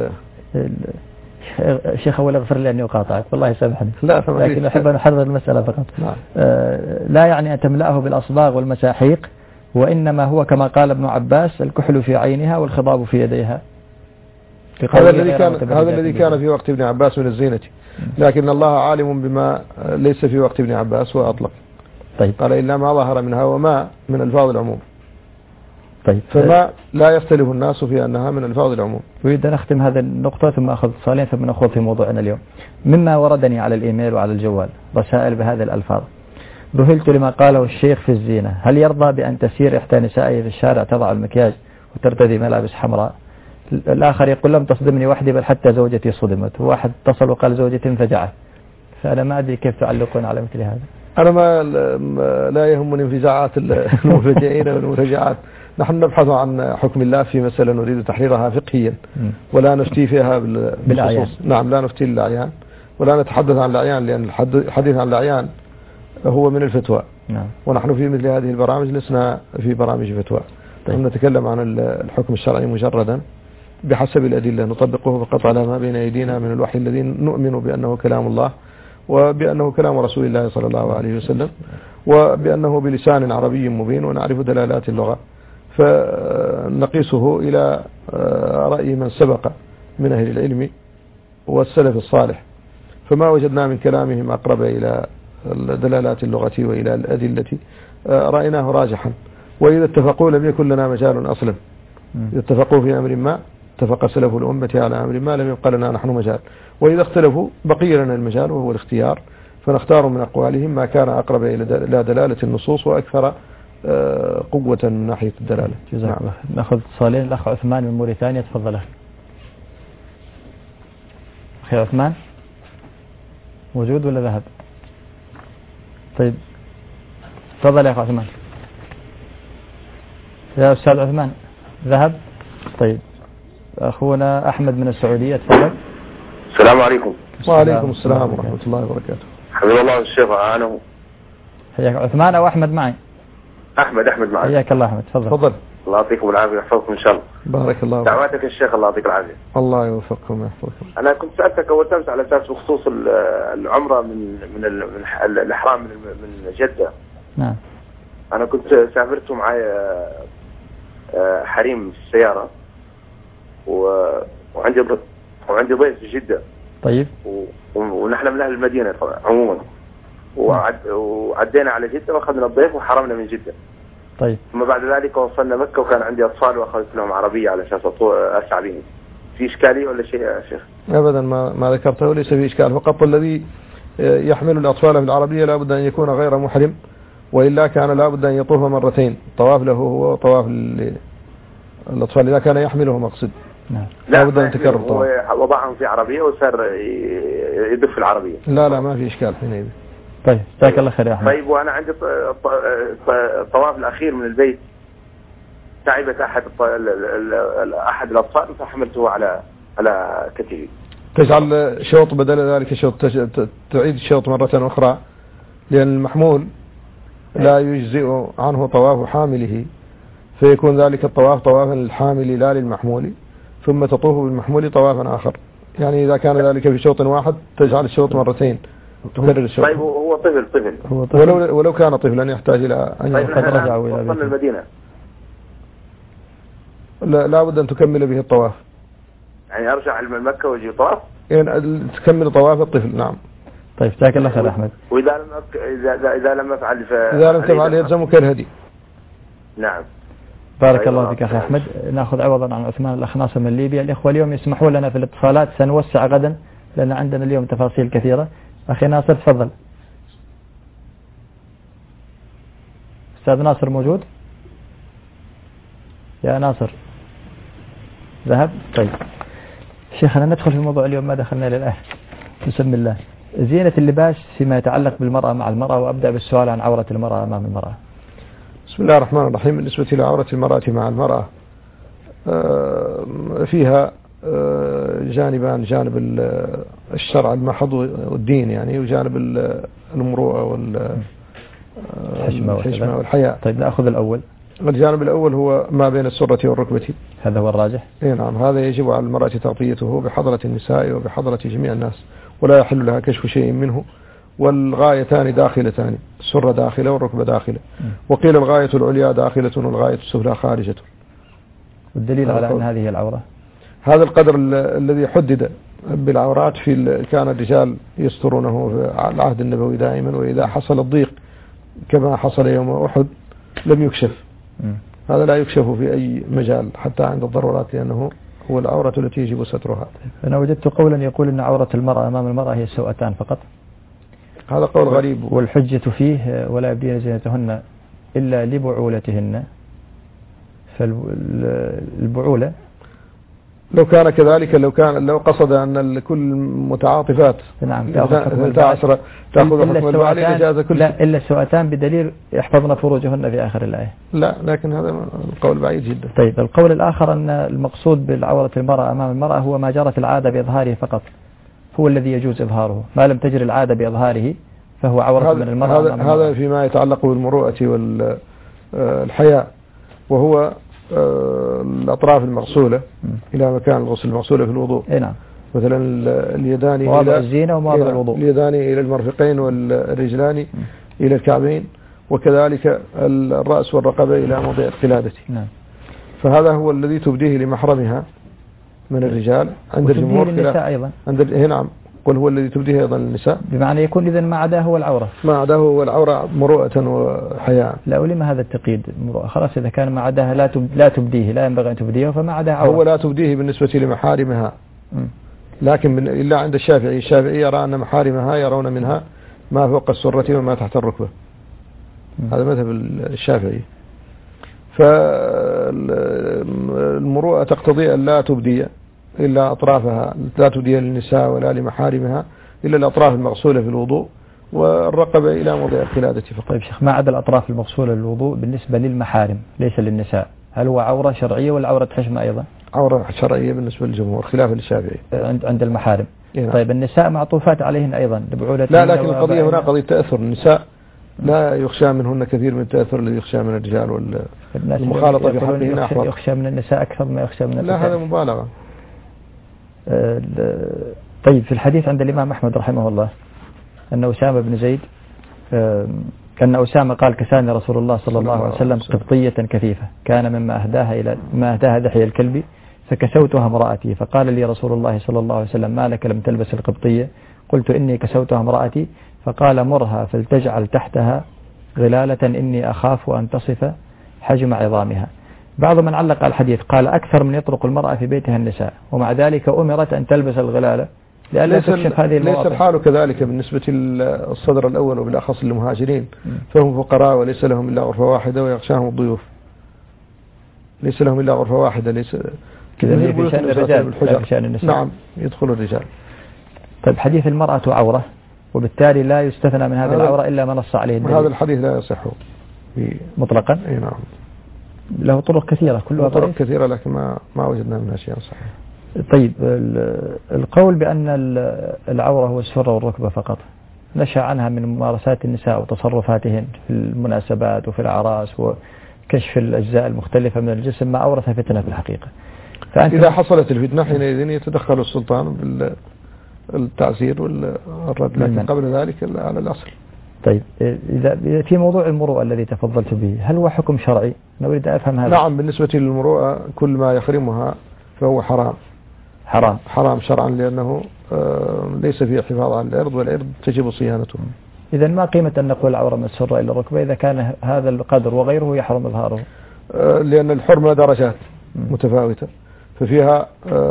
[SPEAKER 3] شيخ أول اغفر لي أني أقاطعك، والله يسامحني، لكن أحب أن أحرر المسألة فقط.
[SPEAKER 2] نعم.
[SPEAKER 3] آه لا يعني أن تملأه بالأصباغ والمساحيق، وإنما هو كما قال ابن عباس: الكحل في عينها والخضاب في يديها.
[SPEAKER 2] هذا الذي كان هذا الذي كان في وقت ابن عباس من الزينة، لكن الله عالم بما ليس في وقت ابن عباس وأطلق.
[SPEAKER 3] طيب.
[SPEAKER 2] قال إلا ما ظهر منها، وما من ألفاظ العموم.
[SPEAKER 3] طيب.
[SPEAKER 2] فما لا يختلف الناس في أنها من ألفاظ العموم.
[SPEAKER 3] أريد أن أختم هذه النقطة ثم أخذ اتصالين ثم نخوض في موضوعنا اليوم. مما وردني على الإيميل وعلى الجوال رسائل بهذه الألفاظ: ذهلت لما قاله الشيخ في الزينة، هل يرضى بأن تسير إحدى نسائه في الشارع تضع المكياج وترتدي ملابس حمراء؟ الآخر يقول: لم تصدمني وحدي بل حتى زوجتي صدمت. واحد اتصل وقال: زوجتي انفجعت. فأنا ما أدري كيف تعلقون على مثل هذا.
[SPEAKER 2] أنا ما لا يهمني انفجاعات المفاجئين والمفاجآت. نحن نبحث عن حكم الله في مسألة نريد تحريرها فقهيا ولا نفتي فيها بالأعيان. نعم، لا نفتي الأعيان ولا نتحدث عن الأعيان، لأن الحديث عن الأعيان هو من الفتوى.
[SPEAKER 3] نعم.
[SPEAKER 2] ونحن في مثل هذه البرامج لسنا في برامج فتوى. طيب. نتكلم عن الحكم الشرعي مجردا بحسب الأدلة، نطبقه فقط على ما بين أيدينا من الوحي الذي نؤمن بأنه كلام الله وبأنه كلام رسول الله صلى الله عليه وسلم وبأنه بلسان عربي مبين ونعرف دلالات اللغة، فنقيسه إلى رأي من سبق من أهل العلم والسلف الصالح، فما وجدنا من كلامهم أقرب إلى دلالات اللغة وإلى الأدلة رأيناه راجحا. وإذا اتفقوا لم يكن لنا مجال أصلا. إذا اتفقوا في أمر ما اتفق سلف الأمة على أمر ما لم يبقى لنا نحن مجال، وإذا اختلفوا بقي لنا المجال وهو الاختيار، فنختار من أقوالهم ما كان أقرب إلى دلالة النصوص وأكثر قوة من ناحية الدلالة.
[SPEAKER 3] جزاك الله. نأخذ اتصالين. الأخ عثمان من موريتانيا، تفضل. أخي عثمان موجود ولا ذهب؟ طيب تفضل يا أخ عثمان. يا أستاذ عثمان ذهب؟ طيب أخونا أحمد من السعودية، تفضل.
[SPEAKER 4] السلام عليكم.
[SPEAKER 2] وعليكم السلام ورحمة الله وبركاته.
[SPEAKER 4] حفظ الله الشيخ وعانه.
[SPEAKER 3] حياك. عثمان أو أحمد معي؟
[SPEAKER 4] أحمد أحمد معي.
[SPEAKER 3] حياك الله أحمد، تفضل.
[SPEAKER 2] تفضل.
[SPEAKER 4] الله يعطيكم العافية ويحفظكم إن شاء الله.
[SPEAKER 2] بارك الله.
[SPEAKER 4] دعواتك الشيخ، الله يعطيك العافية.
[SPEAKER 2] الله يوفقكم ويحفظكم.
[SPEAKER 4] أنا كنت سألتك أول أمس على أساس بخصوص العمرة من من الإحرام من من جدة.
[SPEAKER 3] نعم.
[SPEAKER 4] أنا كنت سافرت معي حريم في السيارة وعندي وعندي ضيف في جدة.
[SPEAKER 3] طيب.
[SPEAKER 4] ونحن من أهل المدينة طبعا عموما، وعد وعدينا على جدة وأخذنا الضيف وحرمنا من جدة.
[SPEAKER 3] طيب.
[SPEAKER 4] ثم بعد ذلك وصلنا مكة وكان عندي أطفال وأخذت لهم عربية على أساس أسعى بهم. في إشكالية ولا شيء يا شيخ؟
[SPEAKER 2] أبدا، ما ما ذكرته ليس في إشكال، فقط الذي يحمل الأطفال في العربية لا بد أن يكون غير محرم، وإلا كان لا بد أن يطوف مرتين، طواف له هو وطواف الأطفال إذا كان يحمله مقصد.
[SPEAKER 3] نعم.
[SPEAKER 2] لا بد أن تكرر طواف.
[SPEAKER 4] هو وضعهم في عربية وصار يدف العربية.
[SPEAKER 2] لا لا ما في إشكال حينئذ.
[SPEAKER 3] طيب جزاك الله خير يا أحمد.
[SPEAKER 4] طيب وأنا عندي الطواف الأخير من البيت تعبت أحد أحد الأطفال فحملته على على كتفي.
[SPEAKER 2] تجعل شوط بدل ذلك شوط، تعيد الشوط مرة أخرى، لأن المحمول لا يجزئ عنه طواف حامله، فيكون ذلك الطواف طوافا للحامل لا للمحمول، ثم تطوف بالمحمول طوافا آخر. يعني إذا كان ذلك في شوط واحد تجعل الشوط مرتين تكرر الشوط.
[SPEAKER 4] طيب هو طفل طفل
[SPEAKER 2] هو طفل ولو, ولو كان طفلا يحتاج إلى أن
[SPEAKER 4] طيب
[SPEAKER 3] يرجع إلى
[SPEAKER 4] وصلنا المدينة،
[SPEAKER 2] لا, لا بد أن تكمل به الطواف،
[SPEAKER 4] يعني أرجع من مكة وأجي طواف
[SPEAKER 2] يعني تكمل طواف الطفل. نعم.
[SPEAKER 3] طيب جزاك الله خير أحمد.
[SPEAKER 4] وإذا لم أك... إذا إذا لم أفعل ف...
[SPEAKER 2] إذا لم تفعل يلزمك الهدي.
[SPEAKER 4] نعم.
[SPEAKER 3] بارك الله فيك أخي أحمد. نأخذ عوضا عن عثمان الأخ ناصر من ليبيا. الإخوة اليوم يسمحوا لنا في الاتصالات، سنوسع غدا لأن عندنا اليوم تفاصيل كثيرة. أخي ناصر تفضل. أستاذ ناصر موجود؟ يا ناصر ذهب؟ طيب شيخنا ندخل في الموضوع اليوم، ما دخلنا للآن. بسم الله. زينة اللباس فيما يتعلق بالمرأة مع المرأة، وأبدأ بالسؤال عن عورة المرأة أمام المرأة.
[SPEAKER 2] بسم الله الرحمن الرحيم. بالنسبة إلى عورة المرأة مع المرأة فيها جانبان، جانب الشرع المحض والدين يعني، وجانب المروءة والحشمة والحياء.
[SPEAKER 3] طيب نأخذ الأول.
[SPEAKER 2] الجانب الأول هو ما بين السرة والركبة، هذا
[SPEAKER 3] هو الراجح.
[SPEAKER 2] إيه نعم. هذا يجب على المرأة تغطيته بحضرة النساء وبحضرة جميع الناس، ولا يحل لها كشف شيء منه، والغايتان داخلتان، السرة داخلة والركبة داخلة. وقيل الغاية العليا داخلة والغاية السفلى خارجة.
[SPEAKER 3] والدليل على أن هذه العورة
[SPEAKER 2] هذا القدر الذي حدد بالعورات في كان الرجال يسترونه في العهد النبوي دائما، وإذا حصل الضيق كما حصل يوم أحد لم يكشف. م. هذا لا يكشف في أي مجال حتى عند الضرورات، لأنه هو العورة التي يجب سترها.
[SPEAKER 3] أنا وجدت قولا يقول أن عورة المرأة أمام المرأة هي السوأتان فقط.
[SPEAKER 2] هذا قول غريب.
[SPEAKER 3] والحجة فيه ولا يبدين زينتهن إلا لبعولتهن، فالبعولة
[SPEAKER 2] لو كان كذلك، لو كان لو قصد أن الكل متعاطفات
[SPEAKER 3] نعم
[SPEAKER 2] تأخذ حكم البعالي لجاز كل
[SPEAKER 3] لا إلا السوأتان بدليل يحفظن فروجهن في آخر الآية.
[SPEAKER 2] لا لكن هذا القول بعيد جدا.
[SPEAKER 3] طيب القول الآخر أن المقصود بالعورة المرأة أمام المرأة هو ما جرت العادة بإظهاره فقط، هو الذي يجوز إظهاره. ما لم تجري العادة بإظهاره فهو عورة من المرأة.
[SPEAKER 2] هذا, هذا فيما يتعلق بالمروءة والحياء، وهو الأطراف المغسولة م. إلى مكان الغسل المغسولة في الوضوء.
[SPEAKER 3] إيه نعم.
[SPEAKER 2] مثلا اليدان
[SPEAKER 3] مواضع الزينة ومواضع الوضوء.
[SPEAKER 2] اليدان إلى المرفقين والرجلان م. إلى الكعبين، وكذلك الرأس والرقبة إلى موضع القلادة.
[SPEAKER 3] نعم.
[SPEAKER 2] فهذا هو الذي تبديه لمحرمها من الرجال عند الجمهور.
[SPEAKER 3] النساء أيضا.
[SPEAKER 2] عند نعم. قل هو الذي تبديه أيضا للنساء،
[SPEAKER 3] بمعنى يكون إذن ما عداه هو العورة.
[SPEAKER 2] ما عداه هو العورة مروءة وحياء.
[SPEAKER 3] لا ولما هذا التقييد مروءة؟ خلاص إذا كان ما عداها لا لا تبديه، لا ينبغي أن تبديه، فما عداه عورة.
[SPEAKER 2] هو لا تبديه بالنسبة لمحارمها. م. لكن إلا عند الشافعي، الشافعي يرى أن محارمها يرون منها ما فوق السرة وما تحت الركبة. م. هذا مذهب الشافعي. فالمروءة تقتضي أن لا تبدي إلا أطرافها، لا تبدي للنساء ولا لمحارمها إلا الأطراف المغسولة في الوضوء والرقبة إلى موضع القلادة فقط.
[SPEAKER 3] طيب شيخ، ما عدا الأطراف المغسولة للوضوء بالنسبة للمحارم ليس للنساء، هل هو عورة شرعية ولا عورة حشمة أيضا؟
[SPEAKER 2] عورة شرعية بالنسبة للجمهور خلافا للشافعي
[SPEAKER 3] عند عند المحارم.
[SPEAKER 2] إيه.
[SPEAKER 3] طيب النساء معطوفات عليهن أيضا لبعولة.
[SPEAKER 2] لا لكن القضية هنا قضية تأثر النساء، لا يخشى منهن كثير من التأثر الذي يخشى من الرجال، والمخالطة في حقهن أحوط.
[SPEAKER 3] يخشى من النساء أكثر ما يخشى من الرجال.
[SPEAKER 2] لا هذا مبالغة.
[SPEAKER 3] طيب في الحديث عند الإمام أحمد رحمه الله أن أسامة بن زيد أن أسامة قال: كساني رسول الله صلى الله عليه وسلم قبطية كثيفة كان مما أهداها إلى ما أهداها دحي الكلب فكسوتها امرأتي، فقال لي رسول الله صلى الله عليه وسلم: ما لك لم تلبس القبطية؟ قلت: إني كسوتها امرأتي. فقال: مرها فلتجعل تحتها غلالة إني أخاف أن تصف حجم عظامها. بعض من علق على الحديث قال: أكثر من يطرق المرأة في بيتها النساء، ومع ذلك أمرت أن تلبس الغلالة لئلا تكشف هذه المواطن.
[SPEAKER 2] ليس الحال كذلك بالنسبة للصدر الأول وبالأخص للمهاجرين، فهم فقراء وليس لهم إلا غرفة واحدة ويغشاهم الضيوف. ليس لهم إلا غرفة واحدة. ليس
[SPEAKER 3] كذا هي في شأن الرجال في شأن النساء.
[SPEAKER 2] نعم يدخل الرجال.
[SPEAKER 3] طيب حديث المرأة عورة وبالتالي لا يستثنى من هذه العورة إلا ما نص عليه الدليل.
[SPEAKER 2] هذا الحديث لا يصح
[SPEAKER 3] مطلقا.
[SPEAKER 2] أي نعم.
[SPEAKER 3] له طرق كثيرة كلها
[SPEAKER 2] طرق كثيرة لكن ما ما وجدنا منها شيء صحيح.
[SPEAKER 3] طيب القول بأن العورة هو السرة والركبة فقط نشأ عنها من ممارسات النساء وتصرفاتهن في المناسبات وفي الأعراس وكشف الأجزاء المختلفة من الجسم ما أورث فتنة في الحقيقة.
[SPEAKER 2] إذا حصلت الفتنة حينئذ يتدخل السلطان بالتعزير والرد، لكن قبل ذلك على الأصل.
[SPEAKER 3] طيب إذا في موضوع المروءة الذي تفضلت به هل هو حكم شرعي؟ أنا أريد أفهم هذا.
[SPEAKER 2] نعم بالنسبة للمروءة كل ما يحرمها فهو حرام.
[SPEAKER 3] حرام
[SPEAKER 2] حرام شرعا لأنه ليس فيه حفاظ على العرض والعرض تجب صيانته.
[SPEAKER 3] إذا ما قيمة أن نقول العورة من السرة إلى الركبة إذا كان هذا القدر وغيره يحرم إظهاره؟
[SPEAKER 2] لأن الحرمة درجات متفاوتة، ففيها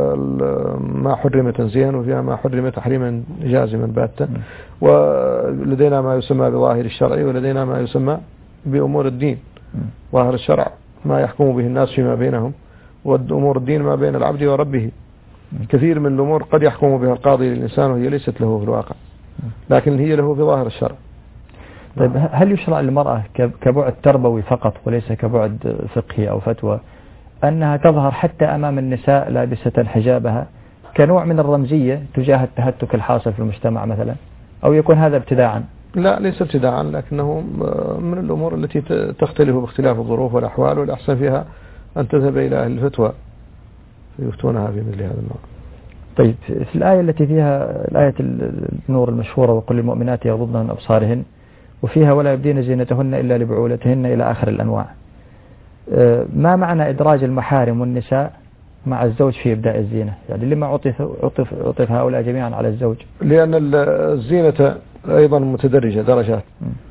[SPEAKER 2] ما حرم تنزيها وفيها ما حرم تحريما جازما باتا، ولدينا ما يسمى بظاهر الشرع ولدينا ما يسمى بأمور الدين. ظاهر الشرع ما يحكم به الناس فيما بينهم، والأمور الدين ما بين العبد وربه. كثير من الأمور قد يحكم بها القاضي للإنسان وهي ليست له في الواقع، لكن هي له في ظاهر الشرع.
[SPEAKER 3] طيب هل يشرع للمرأة كبعد تربوي فقط وليس كبعد فقهي أو فتوى أنها تظهر حتى أمام النساء لابسة حجابها كنوع من الرمزية تجاه التهتك الحاصل في المجتمع مثلا، أو يكون هذا ابتداعا؟
[SPEAKER 2] لا ليس ابتداعا، لكنه من الأمور التي تختلف باختلاف الظروف والأحوال، والأحسن فيها أن تذهب إلى أهل الفتوى يفتونها في مثل هذا النوع.
[SPEAKER 3] طيب في الآية التي فيها الآية النور المشهورة وقل للمؤمنات يغضضن من أبصارهن وفيها ولا يبدين زينتهن إلا لبعولتهن إلى آخر الأنواع، ما معنى إدراج المحارم والنساء مع الزوج في إبداء الزينة؟ يعني لما عطف, عطف, عطف هؤلاء جميعا على الزوج؟
[SPEAKER 2] لأن الزينة أيضا متدرجة درجات،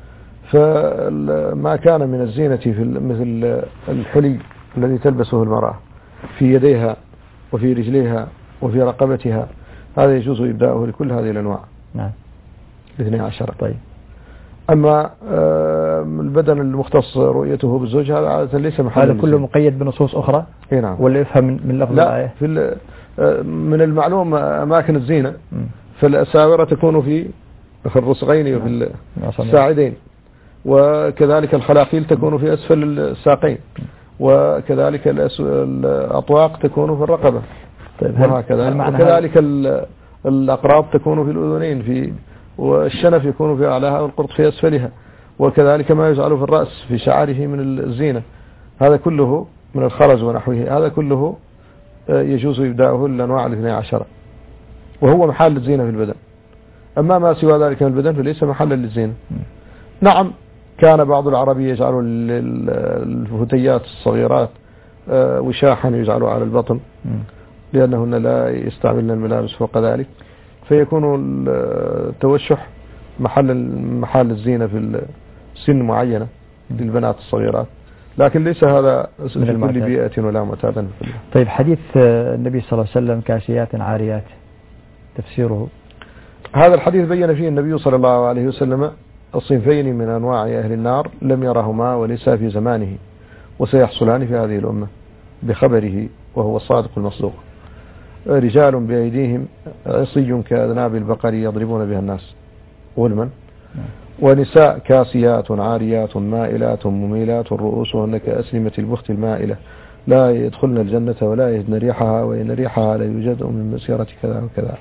[SPEAKER 2] فما كان من الزينة في مثل الحلي الذي تلبسه المرأة في يديها وفي رجليها وفي رقبتها هذا يجوز إبداؤه لكل هذه الأنواع.
[SPEAKER 3] نعم
[SPEAKER 2] الاثنى عشر.
[SPEAKER 3] طيب
[SPEAKER 2] أما البدن المختص رؤيته بالزوج هذا عادة ليس محل.
[SPEAKER 3] هذا كله مقيد بنصوص أخرى؟
[SPEAKER 2] نعم.
[SPEAKER 3] ولا يفهم من لفظ الآية؟
[SPEAKER 2] في من المعلوم أماكن الزينة، فالأساورة تكون في في الرسغين وفي الساعدين، وكذلك الخلاقيل تكون في أسفل الساقين، وكذلك الأطواق تكون في الرقبة.
[SPEAKER 3] طيب
[SPEAKER 2] وهكذا، وكذلك الأقراط تكون في الأذنين في، والشنف يكون في أعلاها والقرط في أسفلها، وكذلك ما يجعل في الرأس في شعاره من الزينة، هذا كله من الخرز ونحوه، هذا كله يجوز إبداؤه للأنواع الاثنى عشر، وهو محل الزينة في البدن. أما ما سوى ذلك من البدن فليس محلا للزينة. نعم كان بعض العرب يجعل الفتيات الصغيرات وشاحا يجعلوا على البطن لأنهن لا يستعملن الملابس فوق ذلك، فيكون التوشح محل محل الزينة في سن معينة للبنات الصغيرات، لكن ليس هذا في كل بيئة ولا معتادا.
[SPEAKER 3] طيب حديث النبي صلى الله عليه وسلم كاسيات عاريات تفسيره؟
[SPEAKER 2] هذا الحديث بين فيه النبي صلى الله عليه وسلم الصنفين من أنواع أهل النار لم يرهما وليس في زمانه وسيحصلان في هذه الأمة بخبره وهو الصادق المصدوق. رجال بأيديهم عصي كأذناب البقر يضربون بها الناس غلما، ونساء كاسيات عاريات مائلات مميلات رؤوسهن كأسلمة البخت المائلة لا يدخلن الجنة ولا يجدن ريحها وإن ريحها لا يوجد من مسيرة كذا وكذا.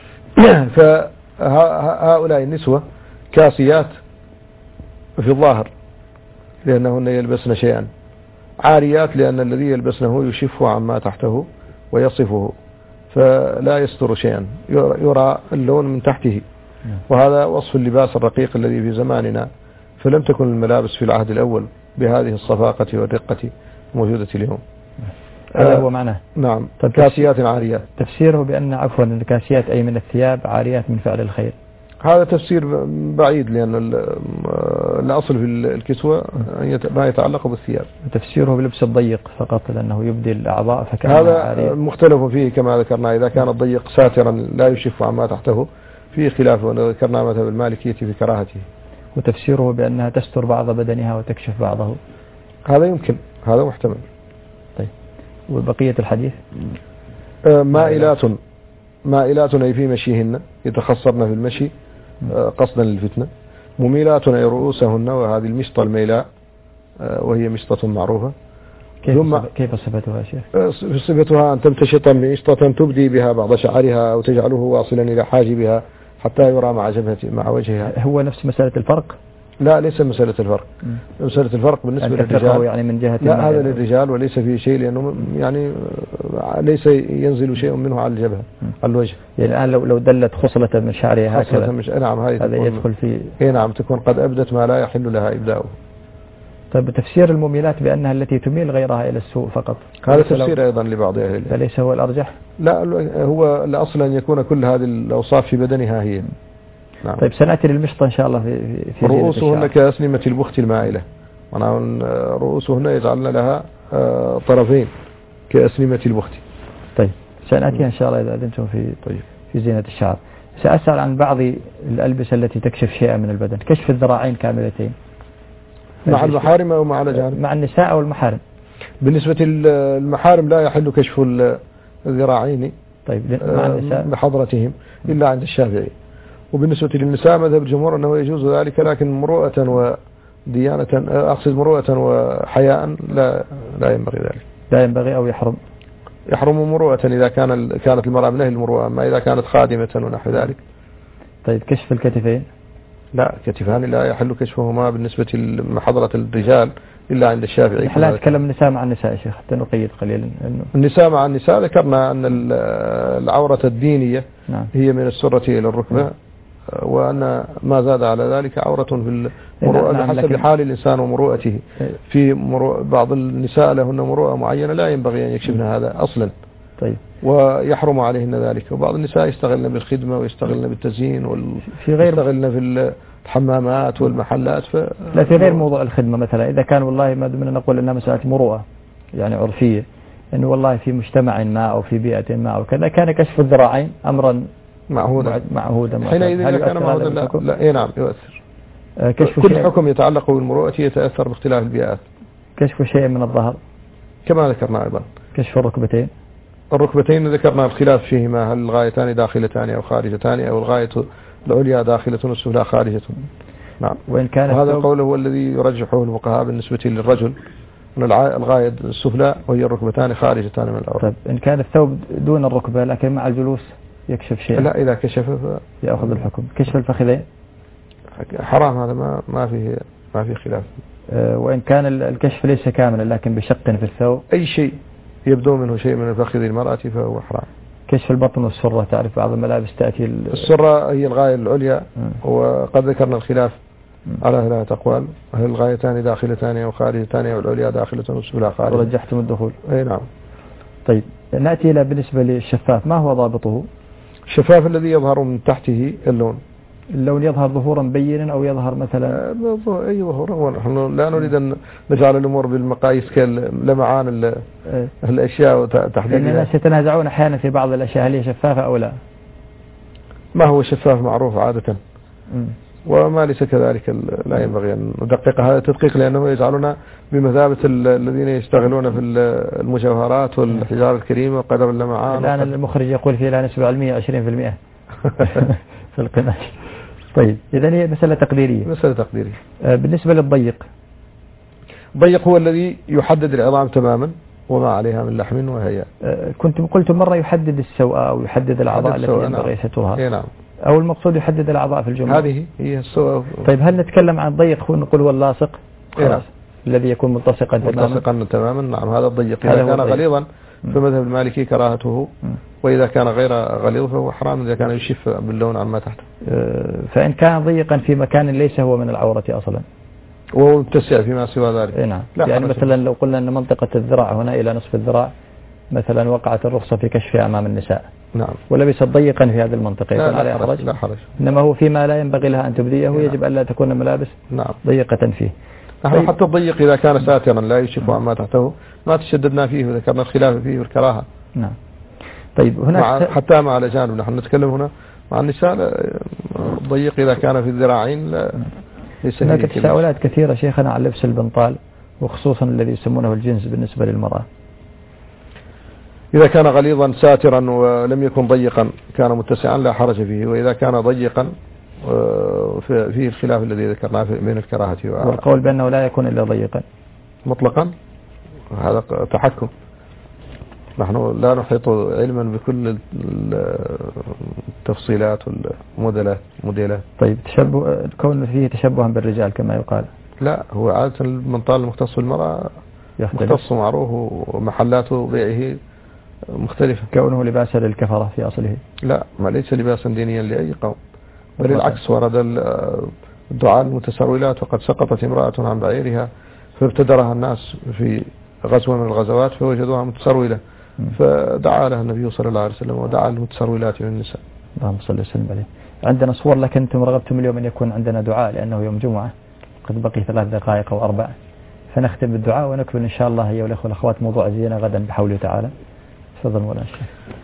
[SPEAKER 2] فهؤلاء النسوة كاسيات في الظاهر لأنهن يلبسن شيئا، عاريات لأن الذي يلبسنه يشفه عما تحته ويصفه فلا يستر شيئا، يرى اللون من تحته، وهذا وصف اللباس الرقيق الذي في زماننا، فلم تكن الملابس في العهد الأول بهذه الصفاقة والرقة موجودة اليوم.
[SPEAKER 3] هذا هو معناه.
[SPEAKER 2] نعم. كاسيات عاريات.
[SPEAKER 3] تفسيره بأن عفوا الكاسيات أي من الثياب عاريات من فعل الخير.
[SPEAKER 2] هذا تفسير بعيد لأن الأصل في الكسوة ما يتعلق بالثياب.
[SPEAKER 3] تفسيره بلبس الضيق فقط لأنه يبدي الأعضاء فكان
[SPEAKER 2] هذا
[SPEAKER 3] عارية.
[SPEAKER 2] مختلف فيه كما ذكرنا، إذا كان الضيق ساترا لا يشف عما تحته فيه خلاف، وذكرنا مذهب المالكية في كراهته.
[SPEAKER 3] وتفسيره بأنها تستر بعض بدنها وتكشف بعضه.
[SPEAKER 2] هذا يمكن، هذا محتمل.
[SPEAKER 3] طيب وبقية الحديث
[SPEAKER 2] مائلات مائلات أي في مشيهن يتخصرن في المشي قصدا للفتنة، مميلات أي رؤوسهن، وهذه المشطة الميلاء وهي مشطة معروفة.
[SPEAKER 3] كيف كيف صفتها يا شيخ؟
[SPEAKER 2] صفتها أن تمتشط بمشطة تبدي بها بعض شعرها أو تجعله واصلا إلى حاجبها حتى يرى مع جبهة مع وجهها.
[SPEAKER 3] هو نفس مسألة الفرق؟
[SPEAKER 2] لا ليس مسألة الفرق. م. مسألة الفرق بالنسبة للرجال
[SPEAKER 3] يعني من جهة
[SPEAKER 2] لا هذا للرجال وليس فيه شيء، لأنه يعني ليس ينزل شيء منه على الجبهة على الوجه.
[SPEAKER 3] يعني الآن لو لو دلت خصلة من شعرها هكذا
[SPEAKER 2] مش... نعم
[SPEAKER 3] هذا يدخل في
[SPEAKER 2] إيه نعم تكون قد أبدت ما لا يحل لها إبداؤه.
[SPEAKER 3] طيب تفسير المميلات بأنها التي تميل غيرها إلى السوء فقط،
[SPEAKER 2] هذا تفسير أيضا لبعض أهل العلم،
[SPEAKER 3] فليس هو الأرجح؟
[SPEAKER 2] لا هو الأصل أن يكون كل هذه الأوصاف في بدنها هي.
[SPEAKER 3] نعم. طيب سنأتي للمشطة إن شاء الله في, في
[SPEAKER 2] رؤوسهن كأسنمة البخت المائلة، معناه رؤوسهن يجعلن لها طرفين كأسنمة البخت.
[SPEAKER 3] طيب سنأتي إن شاء الله إذا أذنتم في طيب في زينة الشعر. سأسأل عن بعض الألبسة التي تكشف شيئا من البدن، كشف الذراعين كاملتين
[SPEAKER 2] مع المحارم أو مع الأجانب؟
[SPEAKER 3] مع النساء أو المحارم.
[SPEAKER 2] بالنسبة للمحارم لا يحل كشف الذراعين
[SPEAKER 3] طيب مع النساء
[SPEAKER 2] بحضرتهم إلا عند الشافعي. وبالنسبة للنساء مذهب الجمهور أنه يجوز ذلك، لكن مروءة وديانة أقصد مروءة وحياء لا لا ينبغي ذلك.
[SPEAKER 3] لا ينبغي أو يحرم؟
[SPEAKER 2] يحرم مروءة إذا كان كانت المرأة من أهل المروءة، أما إذا كانت خادمة ونحو ذلك.
[SPEAKER 3] طيب كشف الكتفين؟
[SPEAKER 2] لا كتفان لا يحل كشفهما بالنسبة لحضرة الرجال إلا عند الشافعي.
[SPEAKER 3] نحن لا نتكلم النساء مع النساء يا شيخ حتى نقيد قليلا. إنه
[SPEAKER 2] النساء مع النساء ذكرنا أن العورة الدينية
[SPEAKER 3] نعم.
[SPEAKER 2] هي من السرة إلى الركبة نعم. وأن ما زاد على ذلك عورة في المروءة نعم. بحسب حال الإنسان ومروءته. في مروء بعض النساء لهن مروءة معينة لا ينبغي أن يكشفن هذا أصلا.
[SPEAKER 3] طيب.
[SPEAKER 2] ويحرم عليهن ذلك. وبعض النساء يستغلن بالخدمة ويستغلن بالتزيين ويستغلن في الحمامات والمحلات. ف...
[SPEAKER 3] لا في غير موضوع الخدمة مثلا إذا كان والله ما دمنا نقول أنها مسألة مروءة يعني عرفية، إنه والله في مجتمع ما أو في بيئة ما أو كذا كان كشف الذراعين أمرا
[SPEAKER 2] معهودا
[SPEAKER 3] معهودا
[SPEAKER 2] حينئذ إذا كان معهودا لا, لا إيه نعم يؤثر.
[SPEAKER 3] آه كشف
[SPEAKER 2] كل حكم يتعلق بالمروءة يتأثر باختلاف البيئات.
[SPEAKER 3] كشف شيء من الظهر
[SPEAKER 2] كما ذكرنا أيضا.
[SPEAKER 3] كشف الركبتين؟
[SPEAKER 2] الركبتين ذكرنا الخلاف فيهما، هل الغايتان داخلتان أو خارجتان أو الغاية العليا داخلة والسفلى خارجة. نعم.
[SPEAKER 3] وإن كان
[SPEAKER 2] وهذا القول هو الذي يرجحه الفقهاء بالنسبة للرجل أن الغاية السفلى وهي الركبتان خارجتان من الأرض.
[SPEAKER 3] طيب إن كان الثوب دون الركبة لكن مع الجلوس يكشف شيء؟
[SPEAKER 2] لا إذا كشف
[SPEAKER 3] يأخذ الحكم. كشف الفخذين
[SPEAKER 2] حرام، هذا ما ما فيه ما فيه خلاف.
[SPEAKER 3] أه وإن كان الكشف ليس كاملا لكن بشق في الثوب،
[SPEAKER 2] أي شيء يبدو منه شيء من الفخذ المرأة فهو حرام.
[SPEAKER 3] كشف البطن والسرة، تعرف بعض الملابس تأتي
[SPEAKER 2] السرة هي الغاية العليا م. وقد ذكرنا الخلاف م. على ثلاثة أقوال، هل الغايتان داخلتان أو خارجتان أو العليا داخلة والسفلى خارجة.
[SPEAKER 3] ورجحتم الدخول.
[SPEAKER 2] أي نعم.
[SPEAKER 3] طيب نأتي إلى بالنسبة للشفاف ما هو ضابطه؟
[SPEAKER 2] الشفاف الذي يظهر من تحته اللون.
[SPEAKER 3] اللون يظهر ظهورا بينا أو يظهر مثلا
[SPEAKER 2] أي ظهور. ونحن لا نريد أن نجعل الأمور بالمقاييس كاللمعان الأشياء تحديدا.
[SPEAKER 3] لأن الناس يتنازعون أحيانا في بعض الأشياء هل هي شفافة أو لا.
[SPEAKER 2] ما هو شفاف معروف عادة م. وما ليس كذلك لا ينبغي أن ندقق هذا التدقيق، لأنه يجعلنا بمثابة الذين يشتغلون في المجوهرات والحجارة الكريمة وقدر اللمعان.
[SPEAKER 3] الآن المخرج يقول فيه لها نسبة علمية عشرين بالمئة في القماش. طيب إذن هي مسألة تقديرية.
[SPEAKER 2] مسألة تقديرية.
[SPEAKER 3] آه بالنسبة للضيق،
[SPEAKER 2] الضيق هو الذي يحدد العظام تماما وما عليها من لحم وهياء.
[SPEAKER 3] آه كنت قلت مرة يحدد السوء أو يحدد الأعضاء التي ينبغي سترها.
[SPEAKER 2] نعم.
[SPEAKER 3] أو المقصود يحدد الأعضاء في الجملة.
[SPEAKER 2] هذه هي السوء.
[SPEAKER 3] طيب هل نتكلم عن الضيق ونقول هو اللاصق
[SPEAKER 2] نعم.
[SPEAKER 3] الذي يكون ملتصقا تماما؟
[SPEAKER 2] ملتصقا تماما. نعم هذا الضيق. إذا كان غليظا فمذهب المالكي كراهته، وإذا كان غير غليظ فهو حرام إذا كان يشف باللون عما تحته.
[SPEAKER 3] فإن كان ضيقا في مكان ليس هو من العورة أصلا
[SPEAKER 2] وهو متسع فيما سوى ذلك.
[SPEAKER 3] نعم. يعني مثلا لو قلنا أن منطقة الذراع هنا إلى نصف الذراع مثلا وقعت الرخصة في كشفها أمام النساء.
[SPEAKER 2] نعم.
[SPEAKER 3] ولبست ضيقا في هذه المنطقة يكون عليه حرج؟
[SPEAKER 2] لا حرج.
[SPEAKER 3] إنما هو فيما لا ينبغي لها أن تبديه نعم. يجب أن لا تكون الملابس
[SPEAKER 2] نعم.
[SPEAKER 3] ضيقة فيه.
[SPEAKER 2] نحن طيب. حتى الضيق إذا كان ساترا لا يشف عما تحته ما تشددنا فيه وذكرنا الخلاف فيه والكراهة.
[SPEAKER 3] نعم. طيب هناك
[SPEAKER 2] مع حتى مع الأجانب نحن نتكلم هنا مع النساء الضيق إذا كان في الذراعين لا ليس.
[SPEAKER 3] هناك تساؤلات كثيرة شيخنا عن لبس البنطال وخصوصا الذي يسمونه الجنس بالنسبة للمرأة.
[SPEAKER 2] إذا كان غليظا ساترا ولم يكن ضيقا كان متسعا لا حرج فيه، وإذا كان ضيقا فيه الخلاف الذي ذكرناه بين الكراهة
[SPEAKER 3] والقول بأنه لا يكون إلا ضيقا
[SPEAKER 2] مطلقا، هذا تحكم. نحن لا نحيط علما بكل التفصيلات والموديلات موديلات.
[SPEAKER 3] طيب تشبه الكون فيه تشبها بالرجال كما يقال؟
[SPEAKER 2] لا، هو عادة المنطال المختص بالمرأة مختص معروف ومحلات بيعه مختلفة.
[SPEAKER 3] كونه لباسا للكفرة في أصله؟
[SPEAKER 2] لا، ما ليس لباسا دينيا لأي قوم، بل العكس. ورد الدعاء المتسرولات وقد سقطت امرأة عن بعيرها فابتدرها الناس في غزوة من الغزوات فوجدوها متسرولة فدعا لها النبي صلى الله عليه وسلم ودعا المتسرولات من النساء.
[SPEAKER 3] اللهم صل وسلم عليه. عندنا صور، لكن أنتم رغبتم اليوم أن يكون عندنا دعاء لأنه يوم جمعة قد بقي ثلاث دقائق أو أربع، فنختم بالدعاء ونكمل إن شاء الله هي والأخوة والأخوات موضوع الزينة غدا بحوله تعالى. تفضل مولانا الشيخ.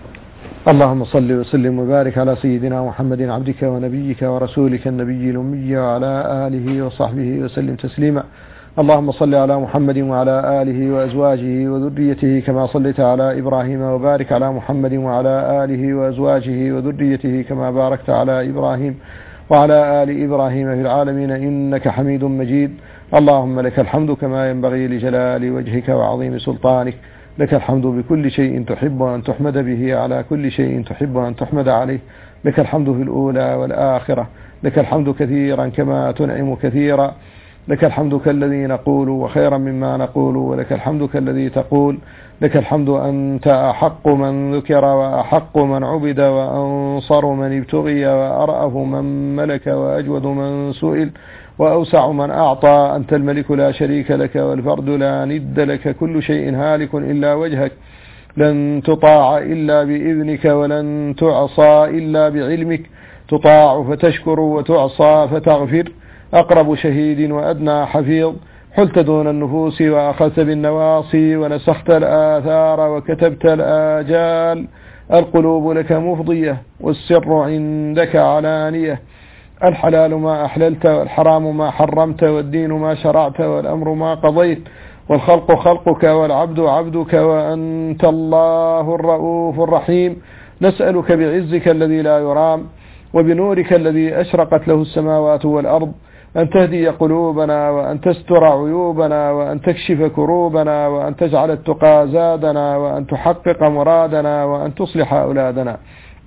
[SPEAKER 2] اللهم صل وسلم وبارك على سيدنا محمد عبدك ونبيك ورسولك النبي الأمي وعلى آله وصحبه وسلم تسليما. اللهم صل على محمد وعلى آله وأزواجه وذريته كما صليت على إبراهيم، وبارك على محمد وعلى آله وأزواجه وذريته كما باركت على إبراهيم وعلى آل إبراهيم في العالمين إنك حميد مجيد. اللهم لك الحمد كما ينبغي لجلال وجهك وعظيم سلطانك، لك الحمد بكل شيء تحب أن تحمد به على كل شيء تحب أن تحمد عليه، لك الحمد في الأولى والآخرة، لك الحمد كثيرا كما تنعم كثيرا، لك الحمد كالذي نقول وخيرا مما نقول، ولك الحمد كالذي تقول، لك الحمد أنت أحق من ذكر وأحق من عبد وأنصر من ابتغي وأرأف من ملك وأجود من سئل وأوسع من أعطى. أنت الملك لا شريك لك والفرد لا ند لك، كل شيء هالك إلا وجهك، لن تطاع إلا بإذنك ولن تعصى إلا بعلمك، تطاع فتشكر وتعصى فتغفر، أقرب شهيد وأدنى حفيظ، حلت دون النفوس وأخذت بالنواصي ونسخت الآثار وكتبت الآجال، القلوب لك مفضية والسر عندك علانية، الحلال ما أحللت والحرام ما حرمت والدين ما شرعت والأمر ما قضيت والخلق خلقك والعبد عبدك وأنت الله الرؤوف الرحيم. نسألك بعزك الذي لا يرام وبنورك الذي أشرقت له السماوات والأرض أن تهدي قلوبنا وأن تستر عيوبنا وأن تكشف كروبنا وأن تجعل التقى زادنا وأن تحقق مرادنا وأن تصلح أولادنا.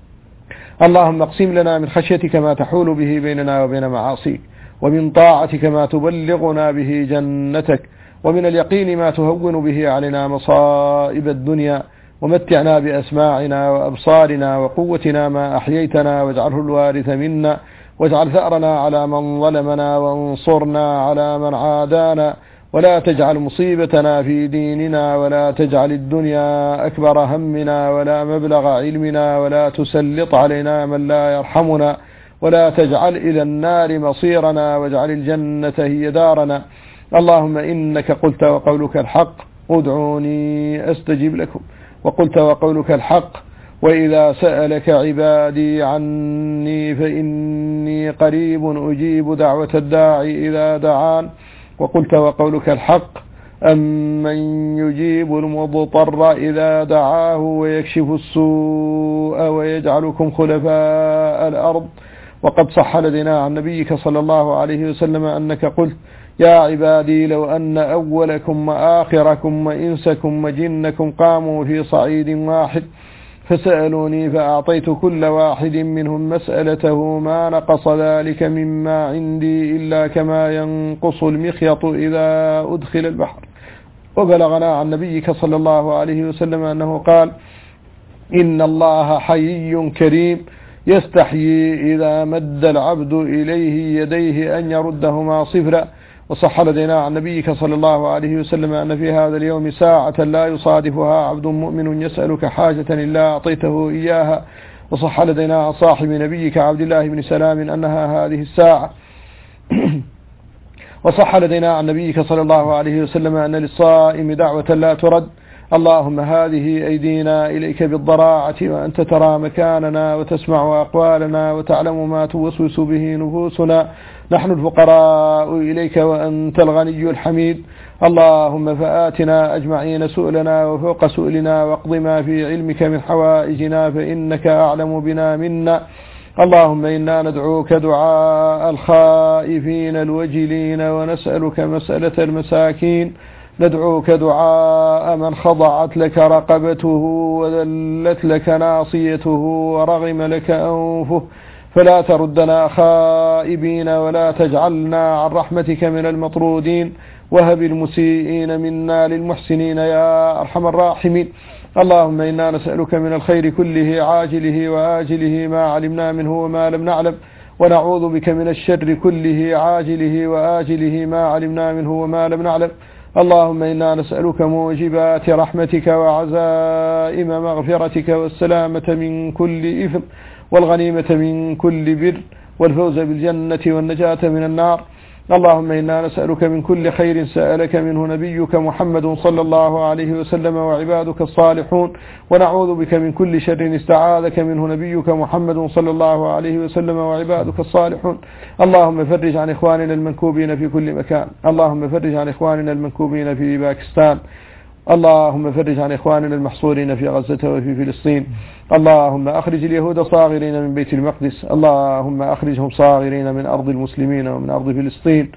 [SPEAKER 2] اللهم اقسم لنا من خشيتك ما تحول به بيننا وبين معاصيك، ومن طاعتك ما تبلغنا به جنتك، ومن اليقين ما تهون به علينا مصائب الدنيا، ومتعنا بأسماعنا وأبصارنا وقوتنا ما أحييتنا، واجعله الوارث منا، واجعل ثأرنا على من ظلمنا، وانصرنا على من عادانا، ولا تجعل مصيبتنا في ديننا، ولا تجعل الدنيا أكبر همنا ولا مبلغ علمنا، ولا تسلط علينا من لا يرحمنا، ولا تجعل إلى النار مصيرنا، واجعل الجنة هي دارنا. اللهم إنك قلت وقولك الحق، ادعوني أستجب لكم، وقلت وقولك الحق، وإذا سألك عبادي عني فإني قريب أجيب دعوة الداعي إذا دعان، وقلت وقولك الحق، أمن يجيب المضطر إذا دعاه ويكشف السوء ويجعلكم خلفاء الأرض. وقد صح لدينا عن نبيك صلى الله عليه وسلم أنك قلت: يا عبادي لو أن أولكم وآخركم وإنسكم وجنكم قاموا في صعيد واحد فسألوني فأعطيت كل واحد منهم مسألته ما نقص ذلك مما عندي إلا كما ينقص المخيط إذا أدخل البحر. وبلغنا عن نبيك صلى الله عليه وسلم أنه قال: إن الله حيي كريم يستحيي إذا مد العبد إليه يديه أن يردهما صفرا. وصح لدينا عن نبيك صلى الله عليه وسلم أن في هذا اليوم ساعة لا يصادفها عبد مؤمن يسألك حاجة إلا أعطيته إياها. وصح لدينا عن صاحب نبيك عبد الله بن سلام أنها هذه الساعة. وصح لدينا عن نبيك صلى الله عليه وسلم أن للصائم دعوة لا ترد اللهم هذه أيدينا إليك بالضراعة وأنت ترى مكاننا وتسمع أقوالنا وتعلم ما توسوس به نفوسنا. نحن الفقراء إليك وأنت الغني الحميد. اللهم فآتنا أجمعين سؤلنا وفوق سؤلنا واقض ما في علمك من حوائجنا فإنك أعلم بنا منا. اللهم إنا ندعوك دعاء الخائفين الوجلين ونسألك مسألة المساكين. ندعوك دعاء من خضعت لك رقبته وذلت لك ناصيته ورغم لك أنفه، فلا تردنا خائبين ولا تجعلنا عن رحمتك من المطرودين، وهب المسيئين منا للمحسنين يا أرحم الراحمين. اللهم إنا نسألك من الخير كله عاجله وآجله ما علمنا منه وما لم نعلم، ونعوذ بك من الشر كله عاجله وآجله ما علمنا منه وما لم نعلم. اللهم إنا نسألك موجبات رحمتك وعزائم مغفرتك والسلامة من كل إثم والغنيمة من كل بر والفوز بالجنة والنجاة من النار. اللهم إنا نسألك من كل خير سألك منه نبيك محمد صلى الله عليه وسلم وعبادك الصالحون، ونعوذ بك من كل شر استعاذك منه نبيك محمد صلى الله عليه وسلم وعبادك الصالحون. اللهم فرج عن إخواننا المنكوبين في كل مكان. اللهم فرج عن إخواننا المنكوبين في باكستان. اللهم فرج عن إخواننا المحصورين في غزة وفي فلسطين. اللهم أخرج اليهود صاغرين من بيت المقدس. اللهم أخرجهم صاغرين من أرض المسلمين ومن أرض فلسطين.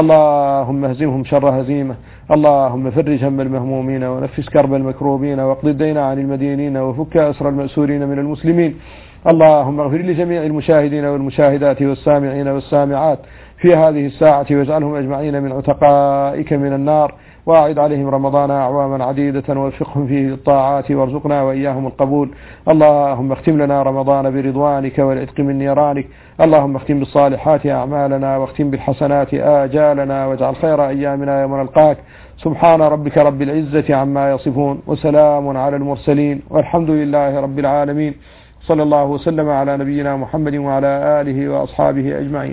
[SPEAKER 2] اللهم اهزمهم شر هزيمة. اللهم فرج هم المهمومين ونفس كرب المكروبين واقض الدين عن المدينين وفك أسر المأسورين من المسلمين. اللهم اغفر لجميع المشاهدين والمشاهدات والسامعين والسامعات في هذه الساعة واجعلهم أجمعين من عتقائك من النار، واعد عليهم رمضان أعواما عديدة ووفقهم فيه للطاعات وارزقنا وإياهم القبول. اللهم اختم لنا رمضان برضوانك والعتق من نيرانك. اللهم اختم بالصالحات أعمالنا واختم بالحسنات آجالنا واجعل خير أيامنا يوم نلقاك. سبحان ربك رب العزة عما يصفون وسلام على المرسلين والحمد لله رب العالمين. صلى الله وسلم على نبينا محمد وعلى آله وأصحابه أجمعين.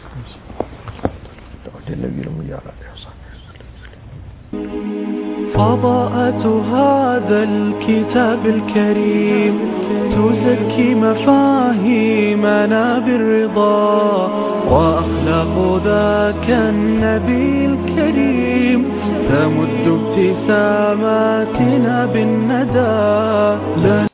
[SPEAKER 1] فضاءة هذا الكتاب الكريم تزكي مفاهيمنا بالرضا، وأخلاق ذاك النبي الكريم تمد ابتساماتنا بالندى.